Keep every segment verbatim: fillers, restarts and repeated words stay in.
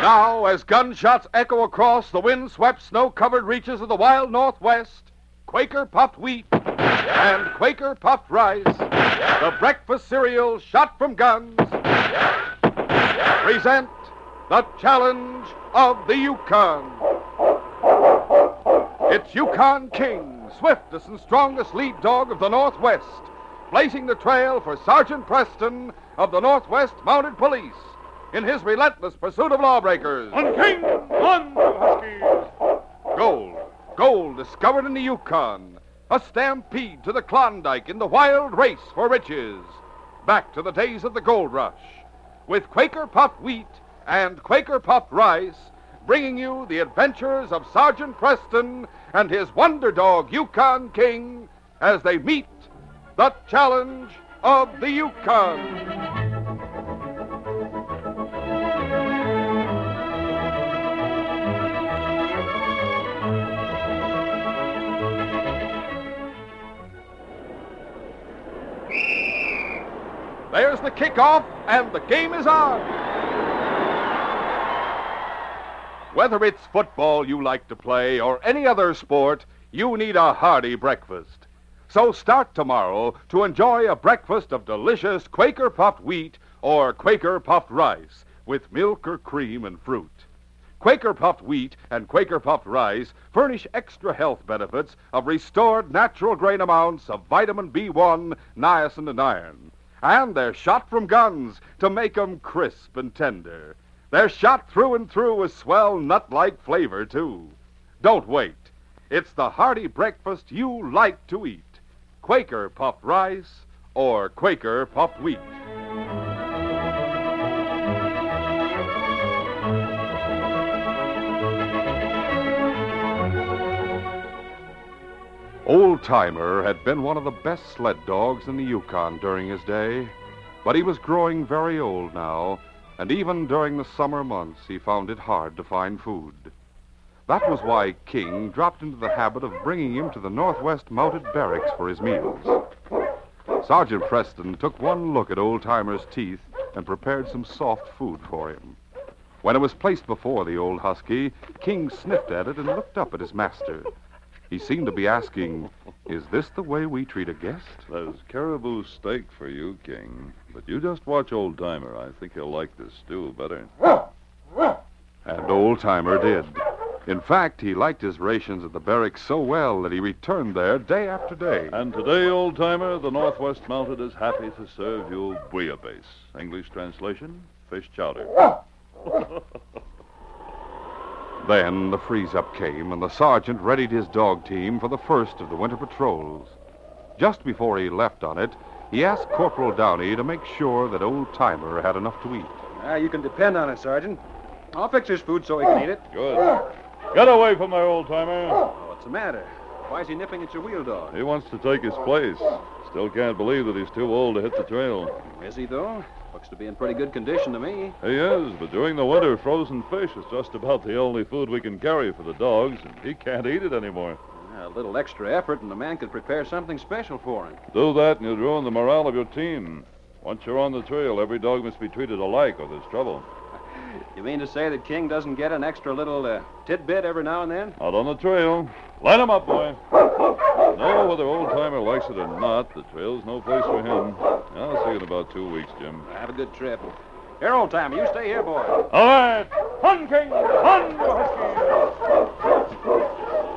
Now, as gunshots echo across the wind-swept, snow-covered reaches of the wild Northwest, Quaker Puffed Wheat and Quaker Puffed Rice, the breakfast cereal shot from guns, present the challenge of the Yukon. It's Yukon King, swiftest and strongest lead dog of the Northwest, blazing the trail for Sergeant Preston of the Northwest Mounted Police in his relentless pursuit of lawbreakers. On King! On, you Huskies! Gold, gold discovered in the Yukon. A stampede to the Klondike in the wild race for riches. Back to the days of the gold rush. With Quaker Puffed Wheat and Quaker Puffed Rice, bringing you the adventures of Sergeant Preston and his wonder dog, Yukon King, as they meet the challenge of the Yukon. There's the kickoff, and the game is on. Whether it's football you like to play or any other sport, you need a hearty breakfast. So start tomorrow to enjoy a breakfast of delicious Quaker Puffed Wheat or Quaker Puffed Rice with milk or cream and fruit. Quaker Puffed Wheat and Quaker Puffed Rice furnish extra health benefits of restored natural grain amounts of vitamin B one, niacin, and iron. And they're shot from guns to make 'em crisp and tender. They're shot through and through with swell nut-like flavor, too. Don't wait. It's the hearty breakfast you like to eat. Quaker Puffed Rice or Quaker Puffed Wheat. Old Timer had been one of the best sled dogs in the Yukon during his day, but he was growing very old now, and even during the summer months he found it hard to find food. That was why King dropped into the habit of bringing him to the Northwest Mounted Barracks for his meals. Sergeant Preston took one look at Old Timer's teeth and prepared some soft food for him. When it was placed before the old husky, King sniffed at it and looked up at his master. He seemed to be asking, is this the way we treat a guest? There's caribou steak for you, King. But you just watch Old Timer. I think he'll like this stew better. And Old Timer did. In fact, he liked his rations at the barracks so well that he returned there day after day. And today, Old Timer, the Northwest Mounted is happy to serve you bouillabaisse. English translation, fish chowder. Then the freeze-up came, and the sergeant readied his dog team for the first of the winter patrols. Just before he left on it, he asked Corporal Downey to make sure that Old Timer had enough to eat. Ah, you can depend on it, Sergeant. I'll fix his food so he can eat it. Good. Get away from there, Old Timer. Oh, what's the matter? Why is he nipping at your wheel dog? He wants to take his place. Still can't believe that he's too old to hit the trail. Is he, though? Looks to be in pretty good condition to me. He is, but during the winter, frozen fish is just about the only food we can carry for the dogs, and he can't eat it anymore. A little extra effort, and the man could prepare something special for him. Do that, and you'll ruin the morale of your team. Once you're on the trail, every dog must be treated alike, or there's trouble. You mean to say that King doesn't get an extra little uh, tidbit every now and then? Out on the trail. Line him up, boy. No, whether Old Timer likes it or not, the trail's no place for him. I'll see you in about two weeks, Jim. Have a good trip. Here, Old Timer, you stay here, boy. All right. Hun, King! Hun, you husky!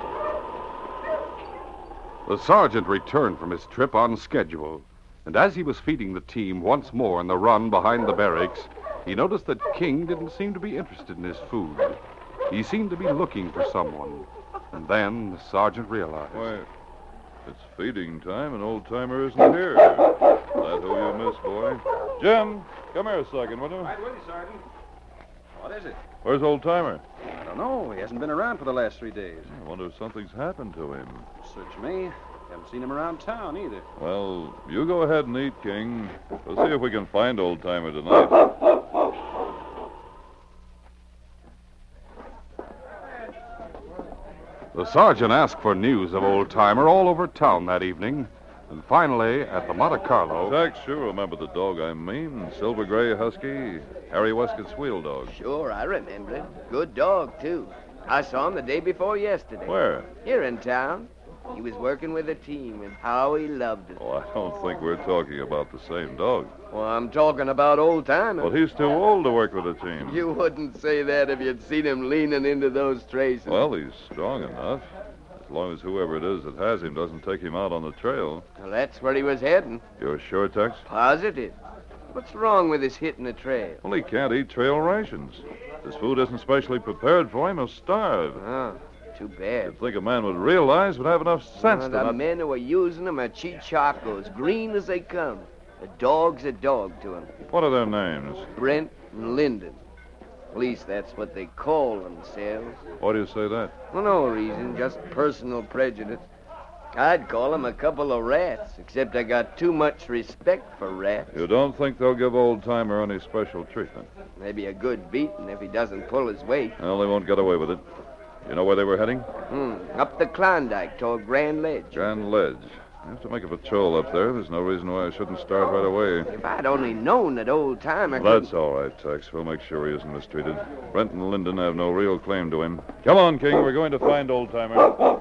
The sergeant returned from his trip on schedule, and as he was feeding the team once more in the run behind the barracks, he noticed that King didn't seem to be interested in his food. He seemed to be looking for someone. And then the sergeant realized. Why, it's feeding time and Old Timer isn't here. That who you miss, boy? Jim, come here a second, will you? Right with you, Sergeant. What is it? Where's Old Timer? I don't know. He hasn't been around for the last three days. I wonder if something's happened to him. Search me. Haven't seen him around town either. Well, you go ahead and eat, King. We'll see if we can find Old Timer tonight. The sergeant asked for news of Old Timer all over town that evening, And finally, at the Monte Carlo... Jack, sure remember the dog I mean. Silver gray husky, Harry Westcott's wheel dog. Sure, I remember him. Good dog, too. I saw him the day before yesterday. Where? Here in town. He was working with a team, and how he loved it. Oh, I don't think we're talking about the same dog. Well, I'm talking about old-timer. Well, he's too old to work with a team. You wouldn't say that if you'd seen him leaning into those traces. Well, he's strong enough. As long as whoever it is that has him doesn't take him out on the trail. Well, that's where he was heading. You're sure, Tex? Positive. What's wrong with his hitting the trail? Well, he can't eat trail rations. This food isn't specially prepared for him. He'll starve. Oh, too bad. You'd think a man would realize, would have enough sense Well, to the not... men who are using them are cheechacos, green as they come. A dog's a dog to him. What are their names? Brent and Lyndon. At least that's what they call themselves. Why do you say that? For no reason, just personal prejudice. I'd call them a couple of rats, except I got too much respect for rats. You don't think they'll give old-timer any special treatment? Maybe a good beating if he doesn't pull his weight. Well, they won't get away with it. You know where they were heading? Hmm, up the Klondike toward Grand Ledge. Grand Ledge. I have to make a patrol up there. There's no reason why I shouldn't start right away. If I'd only known that old timer. Well, that's all right, Tex. We'll make sure he isn't mistreated. Brent and Lyndon have no real claim to him. Come on, King. We're going to find old-timer.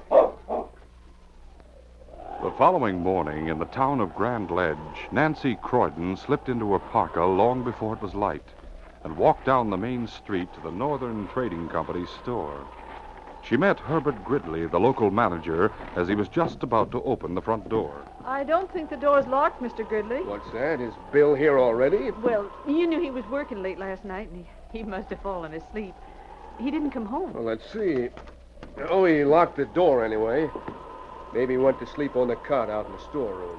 The following morning, in the town of Grand Ledge, Nancy Croydon slipped into her parka long before it was light and walked down the main street to the Northern Trading Company's store. She met Herbert Gridley, the local manager, as he was just about to open the front door. I don't think the door's locked, Mister Gridley. What's that? Is Bill here already? Well, you knew he was working late last night, and he, he must have fallen asleep. He didn't come home. Well, let's see. Oh, he locked the door anyway. Maybe he went to sleep on the cot out in the storeroom.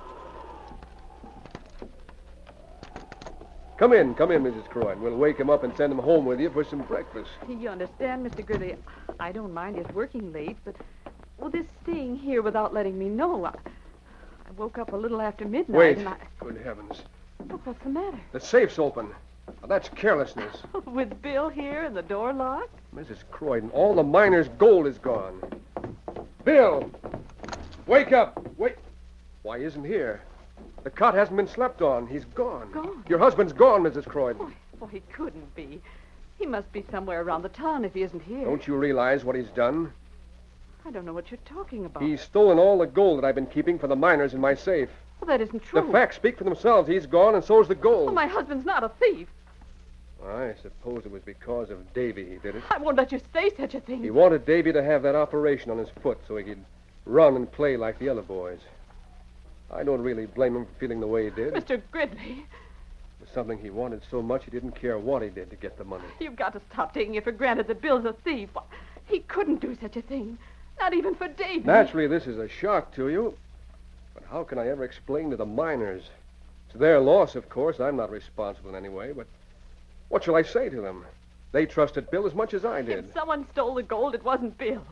Come in, come in, Missus Croydon. We'll wake him up and send him home with you for some breakfast. You understand, Mister Gridley, I don't mind his working late, but, well, this staying here without letting me know. I, I woke up a little after midnight, Wait. and I... Good heavens. Look, what's the matter? The safe's open. Well, that's carelessness. With Bill here and the door locked? Missus Croydon, all the miner's gold is gone. Bill! Wake up! Wait. Why, he isn't here. The cot hasn't been slept on. He's gone. Gone? Your husband's gone, Missus Croydon. Why, well, he couldn't be. He must be somewhere around the town if he isn't here. Don't you realize what he's done? I don't know what you're talking about. He's stolen all the gold that I've been keeping for the miners in my safe. Well, that isn't true. The facts speak for themselves. He's gone, and so's the gold. Well, my husband's not a thief. I suppose it was because of Davy he did it. I won't let you say such a thing. He wanted Davy to have that operation on his foot so he could run and play like the other boys. I don't really blame him for feeling the way he did. Mister Gridley, It was something he wanted so much he didn't care what he did to get the money. you've got to stop taking it for granted that Bill's a thief. Why, he couldn't do such a thing. Not even for Davy. Naturally, this is a shock to you. But how can I ever explain to the miners? It's their loss, of course. I'm not responsible in any way, but what shall I say to them? They trusted Bill as much as I did. If someone stole the gold, it wasn't Bill.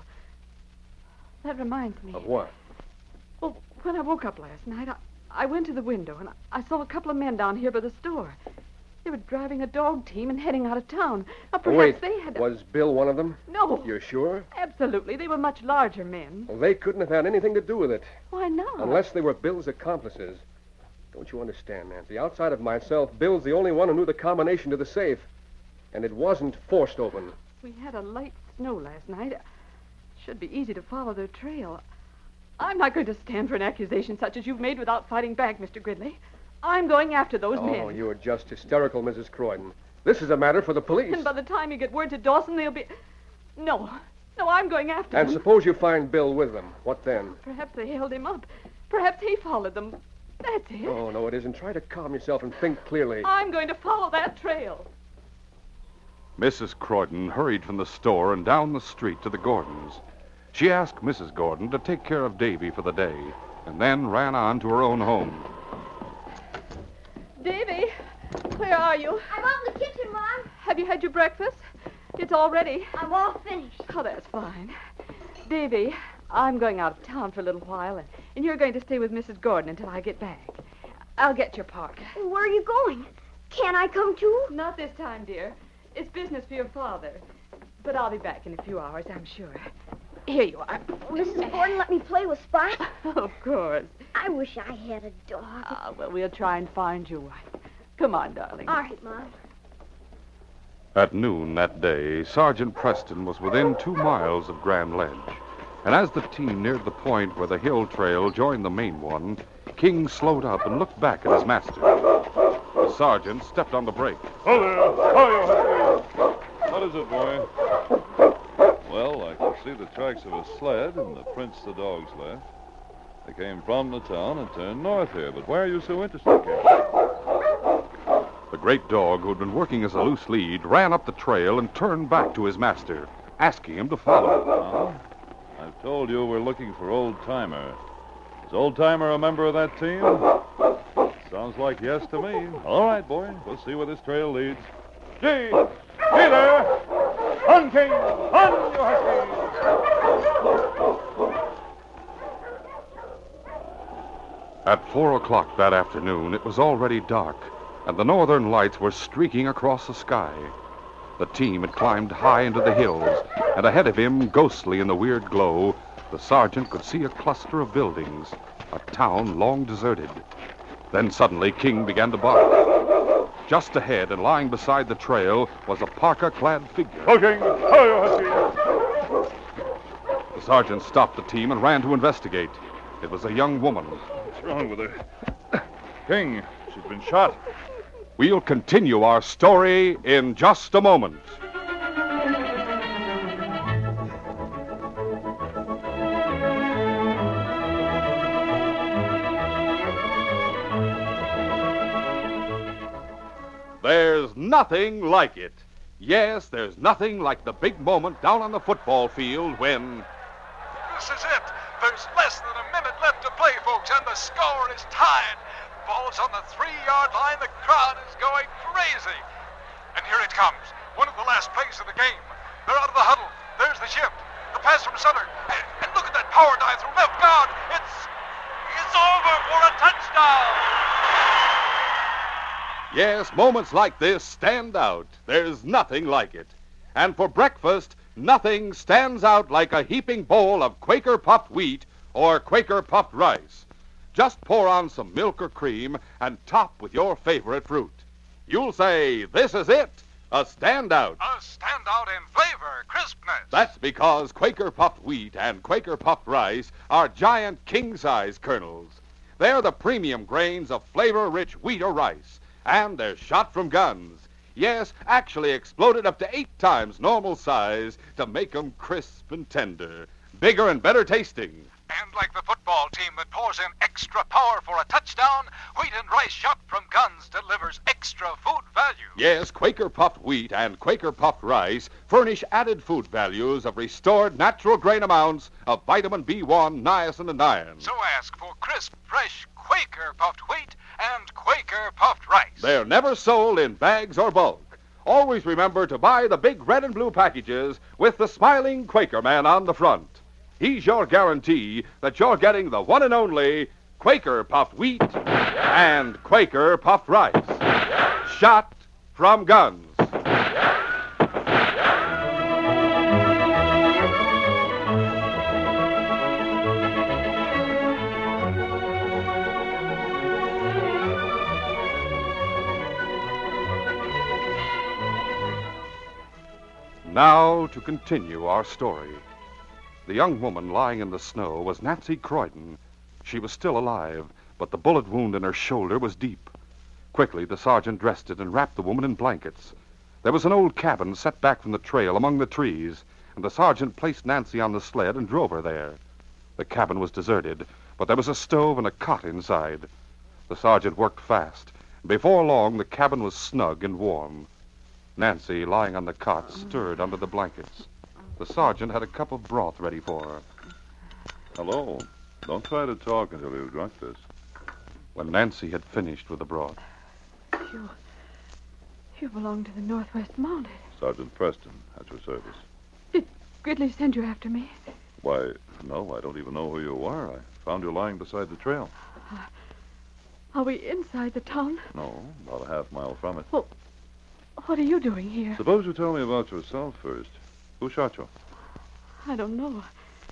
That reminds me. Of what? Well, when I woke up last night, I, I went to the window and I, I saw a couple of men down here by the store. They were driving a dog team and heading out of town. Now, perhaps Wait, they had... was Bill one of them? No. You're sure? Absolutely. They were much larger men. Well, they couldn't have had anything to do with it. Why not? Unless they were Bill's accomplices. Don't you understand, Nancy? Outside of myself, Bill's the only one who knew the combination to the safe. And it wasn't forced open. We had a light snow last night. Should be easy to follow their trail. I'm not going to stand for an accusation such as you've made without fighting back, Mister Gridley. I'm going after those oh, men. Oh, you are just hysterical, Missus Croydon. This is a matter for the police. And by the time you get word to Dawson, they'll be... No. No, I'm going after And them. suppose you find Bill with them. What then? Perhaps they held him up. Perhaps he followed them. That's it. Oh, no, it isn't. Try to calm yourself and think clearly. I'm going to follow that trail. Missus Croydon hurried from the store and down the street to the Gordons. She asked Missus Gordon to take care of Davy for the day, and then ran on to her own home. Davy, where are you? I'm out in the kitchen, Mom. Have you had your breakfast? It's all ready. I'm all finished. Oh, that's fine. Davy, I'm going out of town for a little while, and, and you're going to stay with Missus Gordon until I get back. I'll get your park. Where are you going? Can I come too? Not this time, dear. It's business for your father. But I'll be back in a few hours, I'm sure. Here you are. Missus Gordon let me play with Spot. Of course. I wish I had a dog. Ah, well, we'll try and find you one. Come on, darling. All right, Mom. At noon that day, Sergeant Preston was within two miles of Grand Ledge. And as the team neared the point where the hill trail joined the main one, King slowed up and looked back at his master. The sergeant stepped on the brake. Oh, there. Oh, you What is it, boy? Well, I can see the tracks of a sled and the prints the dogs left. They came from the town and turned north here, but why are you so interested, King? The great dog, who had been working as a loose lead, ran up the trail and turned back to his master, asking him to follow. Uh-huh. I've told you we're looking for Old Timer. Is Old Timer a member of that team? Sounds like yes to me. All right, boy. We'll see where this trail leads. Gee! Gee there! On, King! On, you husky! At four o'clock that afternoon, it was already dark, and the northern lights were streaking across the sky. The team had climbed high into the hills, and ahead of him, ghostly in the weird glow, the sergeant could see a cluster of buildings, a town long deserted. Then suddenly, King began to bark. Just ahead and lying beside the trail was a parka-clad figure. Oh, King! Oh, you husky! The sergeant stopped the team and ran to investigate. It was a young woman. What's wrong with her? King, she's been shot. We'll continue our story in just a moment. There's nothing like it. Yes, there's nothing like the big moment down on the football field when... This is it. There's less than a minute left to play, folks, and the score is tied. Ball's on the three-yard line. The crowd is going crazy. And here it comes. One of the last plays of the game. They're out of the huddle. There's the shift. The pass from center. And, and look at that power dive through left guard. It's... It's over for a touchdown. Yes, moments like this stand out. There's nothing like it. And for breakfast, nothing stands out like a heaping bowl of Quaker puffed wheat or Quaker puffed rice. Just pour on some milk or cream and top with your favorite fruit. You'll say, this is it, a standout. A standout in flavor, crispness. That's because Quaker puffed wheat and Quaker puffed rice are giant king-size kernels. They're the premium grains of flavor-rich wheat or rice, and they're shot from guns. Yes, actually exploded up to eight times normal size to make 'em crisp and tender, bigger and better tasting. And like the football team that pours in extra power for a touchdown, wheat and rice shot from guns delivers extra food value. Yes, Quaker puffed wheat and Quaker puffed rice furnish added food values of restored natural grain amounts of vitamin B one, niacin, and iron. So ask for crisp, fresh Quaker puffed wheat and Quaker puffed rice. They're never sold in bags or bulk. Always remember to buy the big red and blue packages with the smiling Quaker man on the front. He's your guarantee that you're getting the one and only Quaker puffed wheat and Quaker puffed rice. Shot from guns. Now to continue our story. The young woman lying in the snow was Nancy Croydon. She was still alive, but the bullet wound in her shoulder was deep. Quickly, the sergeant dressed it and wrapped the woman in blankets. There was an old cabin set back from the trail among the trees, and the sergeant placed Nancy on the sled and drove her there. The cabin was deserted, but there was a stove and a cot inside. The sergeant worked fast. Before long, the cabin was snug and warm. Nancy, lying on the cot, stirred under the blankets. The sergeant had a cup of broth ready for her. Hello. Don't try to talk until you've drunk this. When Nancy had finished with the broth, You... You belong to the Northwest Mounted. Sergeant Preston, at your service. Did Gridley send you after me? Why, no, I don't even know who you are. I found you lying beside the trail. Uh, are we inside the town? No, about a half mile from it. Well, what are you doing here? Suppose you tell me about yourself first. Who shot you? I don't know.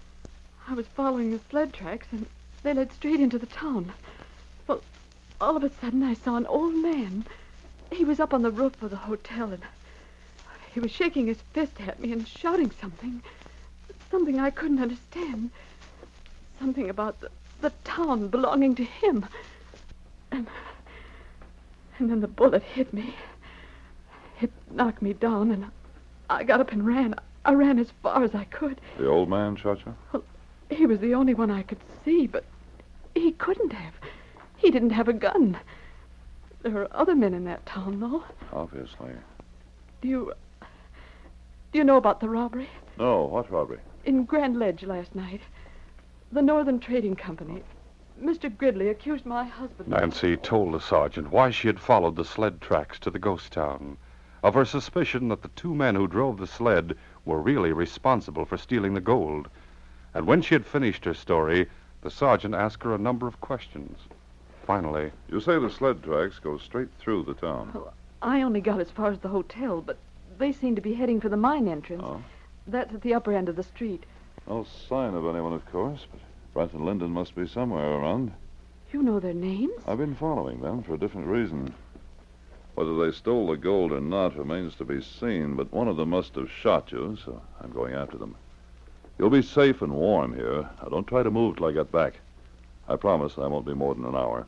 I was following the sled tracks, and they led straight into the town. Well, all of a sudden, I saw an old man. He was up on the roof of the hotel, and he was shaking his fist at me and shouting something. Something I couldn't understand. Something about the, the town belonging to him. And, and then the bullet hit me. It knocked me down, and I got up and ran. I ran as far as I could. The old man shot you? Well, he was the only one I could see, but he couldn't have. He didn't have a gun. There were other men in that town, though. Obviously. Do you... Do you know about the robbery? No, what robbery? In Grand Ledge last night. The Northern Trading Company. Mister Gridley accused my husband... Nancy told the sergeant why she had followed the sled tracks to the ghost town, of her suspicion that the two men who drove the sled were really responsible for stealing the gold. And when she had finished her story, the sergeant asked her a number of questions. Finally... You say the sled tracks go straight through the town. Well, I only got as far as the hotel, but they seem to be heading for the mine entrance. Oh? That's at the upper end of the street. No sign of anyone, of course, but Brent and Linden must be somewhere around. You know their names? I've been following them for a different reason. Whether they stole the gold or not remains to be seen, but one of them must have shot you, so I'm going after them. You'll be safe and warm here. Now, don't try to move till I get back. I promise I won't be more than an hour.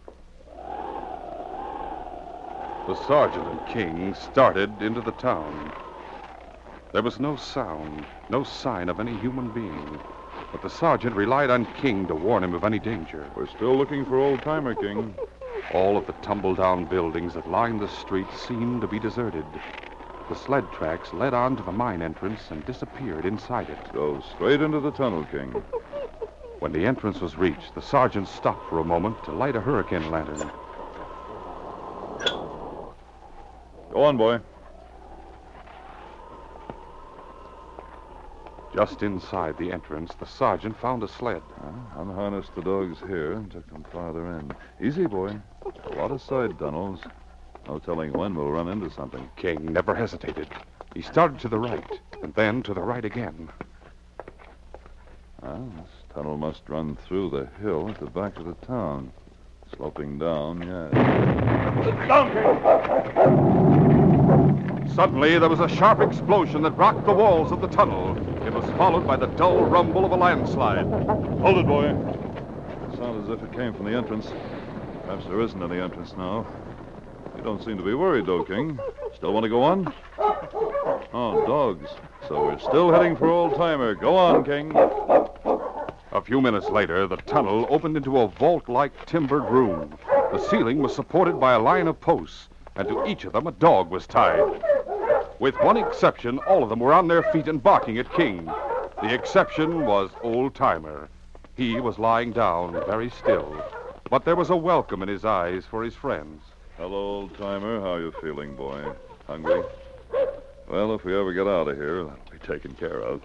The sergeant and King started into the town. There was no sound, no sign of any human being, but the sergeant relied on King to warn him of any danger. We're still looking for Old Timer, King. All of the tumble-down buildings that lined the street seemed to be deserted. The sled tracks led on to the mine entrance and disappeared inside it. Go straight into the tunnel, King. When the entrance was reached, the sergeant stopped for a moment to light a hurricane lantern. Go on, boy. Just inside the entrance, the sergeant found a sled. Uh, unharnessed the dogs here and took them farther in. Easy, boy. A lot of side tunnels. No telling when we'll run into something. King never hesitated. He started to the right, and then to the right again. Well, this tunnel must run through the hill at the back of the town. Sloping down, yes. Down, King! Suddenly, there was a sharp explosion that rocked the walls of the tunnel. It was followed by the dull rumble of a landslide. Hold it, boy. It sounded as if it came from the entrance. Perhaps there isn't any entrance now. You don't seem to be worried, though, King. Still want to go on? Oh, dogs. So we're still heading for Old Timer. Go on, King. A few minutes later, the tunnel opened into a vault-like timbered room. The ceiling was supported by a line of posts, and to each of them a dog was tied. With one exception, all of them were on their feet and barking at King. The exception was Old Timer. He was lying down, very still, but there was a welcome in his eyes for his friends. Hello, Old Timer. How you feeling, boy? Hungry? Well, if we ever get out of here, that'll be taken care of.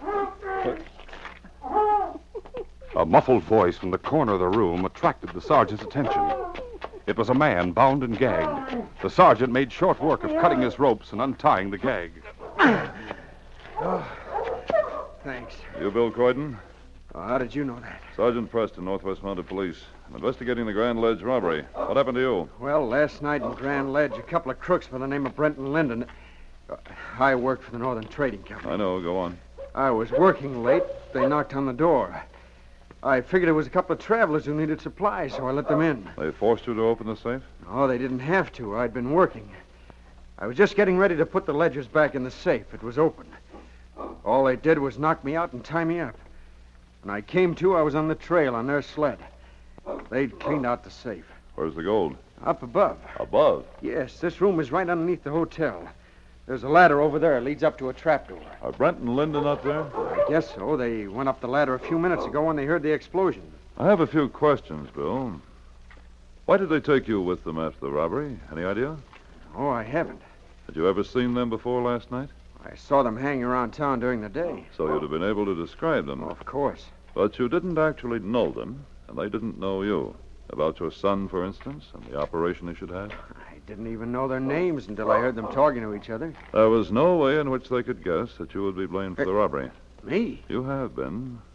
A muffled voice from the corner of the room attracted the sergeant's attention. It was a man bound and gagged. The sergeant made short work of cutting his ropes and untying the gag. Oh, thanks. You Bill Croydon? Oh, how did you know that? Sergeant Preston, Northwest Mounted Police. I'm investigating the Grand Ledge robbery. What happened to you? Well, last night in Grand Ledge, a couple of crooks by the name of Brent and Linden. Uh, I worked for the Northern Trading Company. I know. Go on. I was working late. They knocked on the door. I figured it was a couple of travelers who needed supplies, so I let them in. They forced you to open the safe? Oh, they didn't have to. I'd been working. I was just getting ready to put the ledgers back in the safe. It was open. All they did was knock me out and tie me up. When I came to, I was on the trail on their sled. They'd cleaned out the safe. Where's the gold? Up above. Above? Yes, this room is right underneath the hotel. There's a ladder over there. It leads up to a trapdoor. Are Brent and Linden up there? I guess so. They went up the ladder a few minutes ago when they heard the explosion. I have a few questions, Bill. Why did they take you with them after the robbery? Any idea? Oh, I haven't. Had you ever seen them before last night? I saw them hanging around town during the day. So you'd have been able to describe them. Oh, of course. But you didn't actually know them, and they didn't know you. About your son, for instance, and the operation he should have? I didn't even know their names until I heard them talking to each other. There was no way in which they could guess that you would be blamed for the robbery. Me? You have been.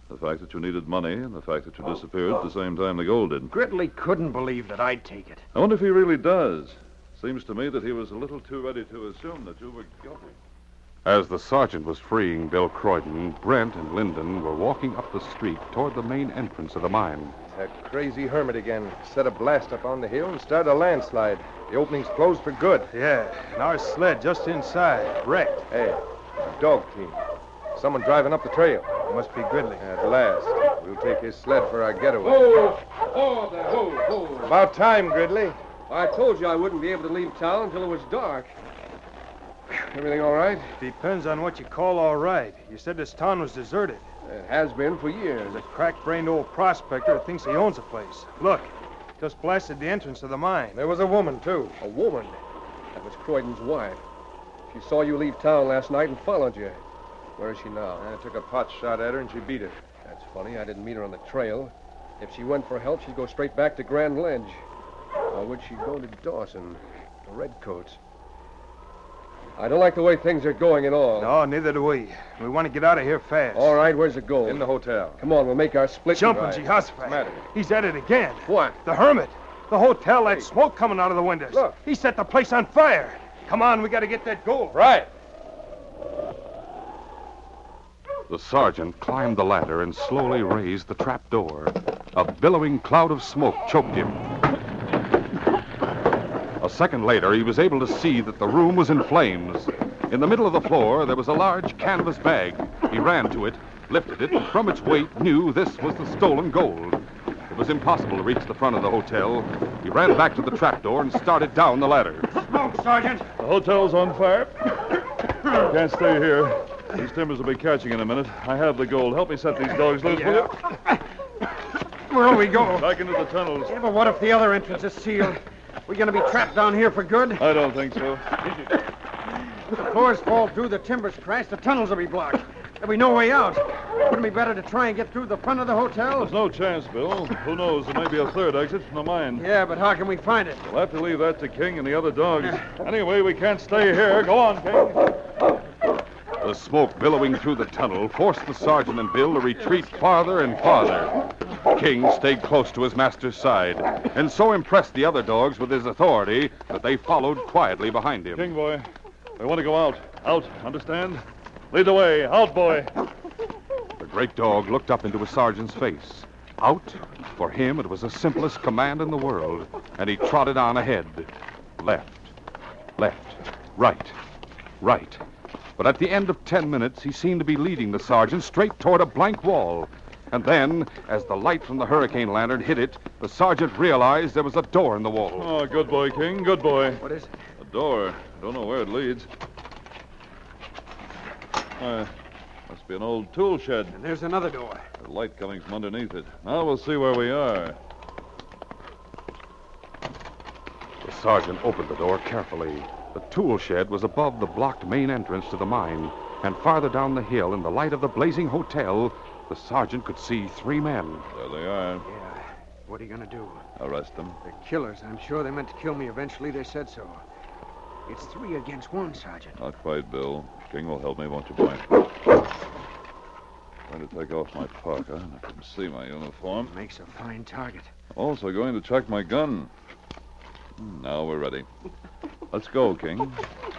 The fact that you needed money and the fact that you disappeared at the same time the gold did. Gridley couldn't believe that I'd take it. I wonder if he really does. Seems to me that he was a little too ready to assume that you were guilty. As the sergeant was freeing Bill Croydon, Brent and Lyndon were walking up the street toward the main entrance of the mine. That crazy hermit again. Set a blast up on the hill and started a landslide. The opening's closed for good. Yeah, and our sled just inside, wrecked. Hey, a dog team. Someone driving up the trail. It must be Gridley. At last. We'll take his sled for our getaway. Oh, oh, there, oh, oh. About time, Gridley. I told you I wouldn't be able to leave town until it was dark. Everything all right? Depends on what you call all right. You said this town was deserted. It has been for years. There's a crack-brained old prospector who thinks he owns the place. Look, just blasted the entrance of the mine. There was a woman, too. A woman? That was Croydon's wife. She saw you leave town last night and followed you. Where is she now? I took a pot shot at her and she beat it. That's funny. I didn't meet her on the trail. If she went for help, she'd go straight back to Grand Ledge. Or would she go to Dawson? The Redcoats? I don't like the way things are going at all. No, neither do we. We want to get out of here fast. All right, where's the gold? In the hotel. Come on, we'll make our split. Jumping and Jehoshaphat. What's the matter? He's at it again. What? The hermit. The hotel, that smoke coming out of the windows. Look. He set the place on fire. Come on, we got to get that gold. Right. The sergeant climbed the ladder and slowly raised the trap door. A billowing cloud of smoke choked him. A second later, he was able to see that the room was in flames. In the middle of the floor, there was a large canvas bag. He ran to it, lifted it, and from its weight knew this was the stolen gold. It was impossible to reach the front of the hotel. He ran back to the trapdoor and started down the ladder. Smoke, Sergeant! The hotel's on fire. Can't stay here. These timbers will be catching in a minute. I have the gold. Help me set these dogs loose, will you? Where'll we go? Back into the tunnels. Yeah, but what if the other entrance is sealed? We're going to be trapped down here for good? I don't think so. If the floors fall through, the timbers crash, the tunnels will be blocked. There'll be no way out. Wouldn't it be better to try and get through the front of the hotel? There's no chance, Bill. Who knows? There may be a third exit from the mine. Yeah, but how can we find it? We'll have to leave that to King and the other dogs. Anyway, we can't stay here. Go on, King. The smoke billowing through the tunnel forced the sergeant and Bill to retreat farther and farther. King stayed close to his master's side, and so impressed the other dogs with his authority that they followed quietly behind him. King, boy, we want to go out. Out, understand? Lead the way. Out, boy. The great dog looked up into his sergeant's face. Out? For him, it was the simplest command in the world, and he trotted on ahead. Left, left, right, right. But at the end of ten minutes, he seemed to be leading the sergeant straight toward a blank wall. And then, as the light from the hurricane lantern hit it, the sergeant realized there was a door in the wall. Oh, good boy, King. Good boy. What is it? A door. Don't know where it leads. Uh, must be an old tool shed. And there's another door. The light coming from underneath it. Now we'll see where we are. The sergeant opened the door carefully. The tool shed was above the blocked main entrance to the mine, and farther down the hill, in the light of the blazing hotel, the sergeant could see three men. There they are. Yeah. What are you going to do? Arrest them. They're killers. I'm sure they meant to kill me eventually. They said so. It's three against one, Sergeant. Not quite, Bill. King will help me, won't you, boy? Going to take off my parka, and I can see my uniform. Makes a fine target. Also going to check my gun. Now we're ready. Let's go, King.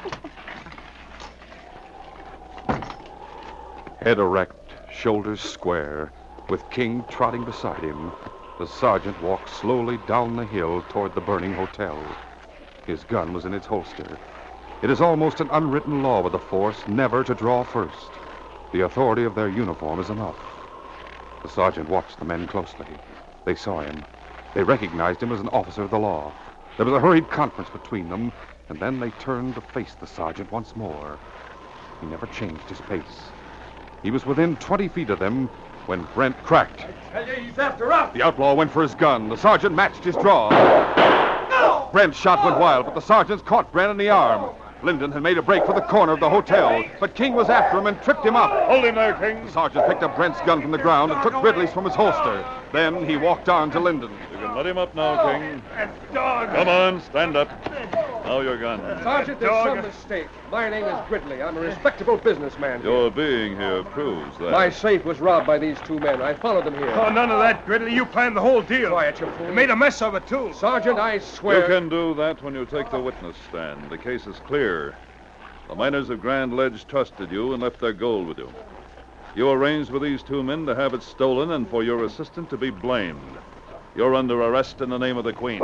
Head erect, shoulders square, with King trotting beside him, the sergeant walked slowly down the hill toward the burning hotel. His gun was in its holster. It is almost an unwritten law with the force never to draw first. The authority of their uniform is enough. The sergeant watched the men closely. They saw him. They recognized him as an officer of the law. There was a hurried conference between them, and then they turned to face the sergeant once more. He never changed his pace. He was within twenty feet of them when Brent cracked. I tell you, he's after us. The outlaw went for his gun. The sergeant matched his draw. No! Brent's shot went wild, but the sergeant caught Brent in the arm. Lyndon had made a break for the corner of the hotel, but King was after him and tripped him up. Hold him there, King. The sergeant picked up Brent's gun from the ground and took Ridley's from his holster. Then he walked on to Lyndon. You can let him up now, King. That dog. Come on, stand up. Now your gun. Sergeant, there's Dog. some mistake. My name is Gridley. I'm a respectable businessman. Your being here proves that. My safe was robbed by these two men. I followed them here. Oh, none of that, Gridley. You planned the whole deal. Quiet, you fool. You made a mess of it, too. Sergeant, I swear. You can do that when you take the witness stand. The case is clear. The miners of Grand Ledge trusted you and left their gold with you. You arranged with these two men to have it stolen and for your assistant to be blamed. You're under arrest in the name of the Queen.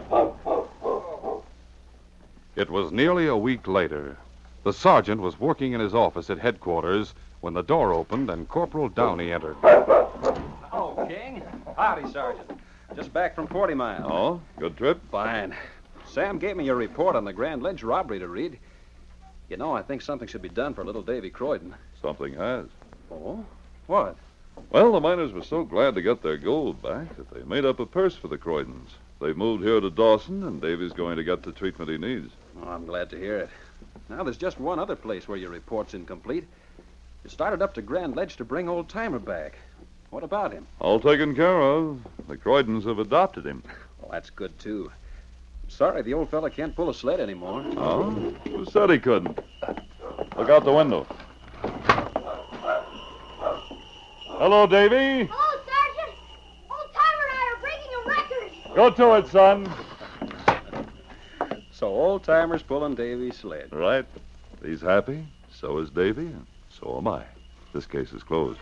It was nearly a week later. The sergeant was working in his office at headquarters when the door opened and Corporal Downey entered. Oh, King. Howdy, Sergeant. Just back from Forty Mile. Oh, good trip? Fine. Sam gave me your report on the Grand Ledge robbery to read. You know, I think something should be done for little Davy Croydon. Something has. Oh? What? Well, the miners were so glad to get their gold back that they made up a purse for the Croydons. They've moved here to Dawson, and Davy's going to get the treatment he needs. Oh, I'm glad to hear it. Now, there's just one other place where your report's incomplete. You started up to Grand Ledge to bring Old Timer back. What about him? All taken care of. The Croydons have adopted him. Well, that's good, too. Sorry the old fella can't pull a sled anymore. Oh? Who said he couldn't? Look out the window. Hello, Davy. Oh, Sergeant! Old Timer and I are breaking a record. Go to it, son. So Old Timer's pulling Davy's sled. Right. He's happy. So is Davy, and so am I. This case is closed.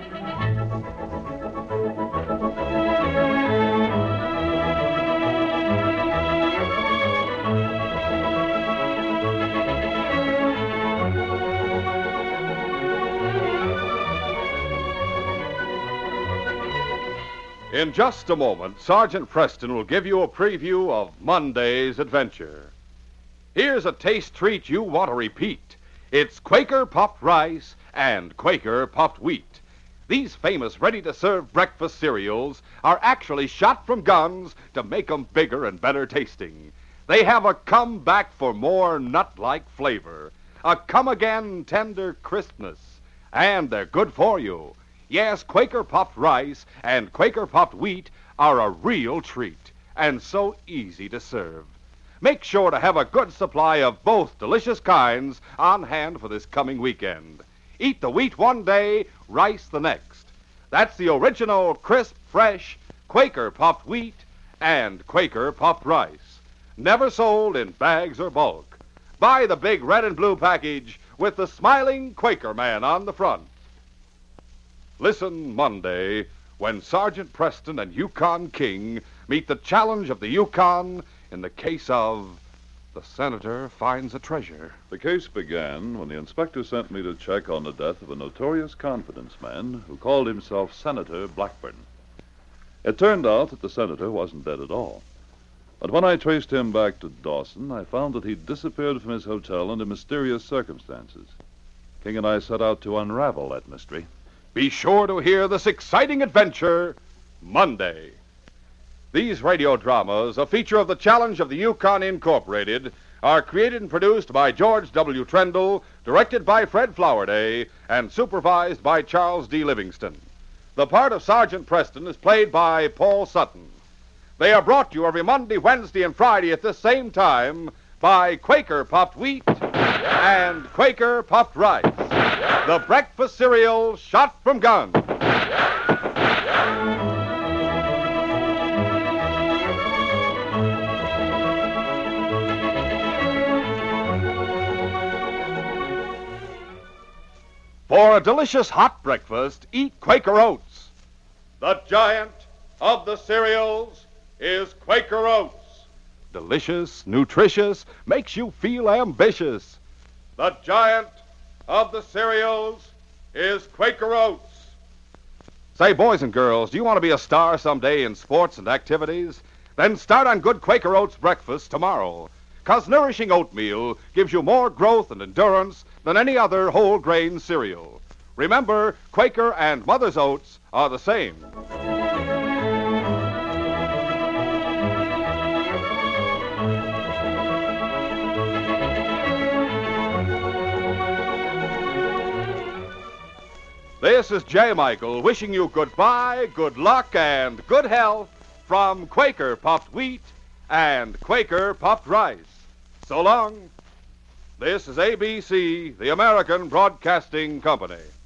In just a moment, Sergeant Preston will give you a preview of Monday's adventure. Here's a taste treat you want to repeat. It's Quaker puffed rice and Quaker puffed wheat. These famous ready-to-serve breakfast cereals are actually shot from guns to make them bigger and better tasting. They have a come-back for more nut-like flavor, a come-again tender crispness, and they're good for you. Yes, Quaker puffed rice and Quaker puffed wheat are a real treat, and so easy to serve. Make sure to have a good supply of both delicious kinds on hand for this coming weekend. Eat the wheat one day, rice the next. That's the original crisp, fresh Quaker puffed wheat and Quaker puffed rice. Never sold in bags or bulk. Buy the big red and blue package with the smiling Quaker man on the front. Listen Monday when Sergeant Preston and Yukon King meet the challenge of the Yukon in the case of the Senator Finds a Treasure. The case began when the inspector sent me to check on the death of a notorious confidence man who called himself Senator Blackburn. It turned out that the senator wasn't dead at all. But when I traced him back to Dawson, I found that he'd disappeared from his hotel under mysterious circumstances. King and I set out to unravel that mystery. Be sure to hear this exciting adventure Monday. These radio dramas, a feature of the Challenge of the Yukon Incorporated, are created and produced by George W. Trendle, directed by Fred Flowerday, and supervised by Charles D. Livingston. The part of Sergeant Preston is played by Paul Sutton. They are brought to you every Monday, Wednesday, and Friday at this same time by Quaker Puffed Wheat and Quaker Puffed Rice, the breakfast cereal shot from guns. For a delicious hot breakfast, eat Quaker Oats. The giant of the cereals is Quaker Oats. Delicious, nutritious, makes you feel ambitious. The giant of the cereals is Quaker Oats. Say, boys and girls, do you want to be a star someday in sports and activities? Then start on good Quaker Oats breakfast tomorrow. 'Cause nourishing oatmeal gives you more growth and endurance than any other whole grain cereal. Remember, Quaker and Mother's Oats are the same. This is J. Michael wishing you goodbye, good luck, and good health from Quaker Puffed Wheat and Quaker Puffed Rice. So long. This is A B C, the American Broadcasting Company.